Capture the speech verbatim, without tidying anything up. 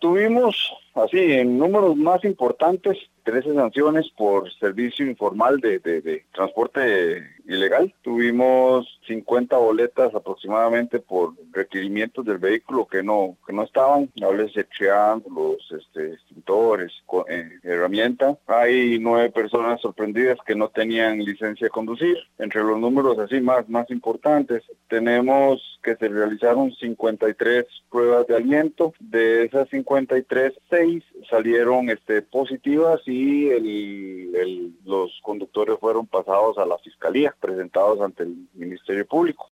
Tuvimos, así, en números más importantes, trece sanciones por servicio informal de, de, de transporte ilegal. Tuvimos cincuenta boletas aproximadamente por requerimientos del vehículo que no que no estaban, háblese triángulos, este, extintores, eh, herramienta. Hay nueve personas sorprendidas que no tenían licencia de conducir. Entre los números así más, más importantes, tenemos que se realizaron cincuenta y tres pruebas de aliento. De esas cincuenta y tres, seis salieron este, positivas y el, el, los conductores fueron pasados a la fiscalía, presentados ante el Ministerio Público.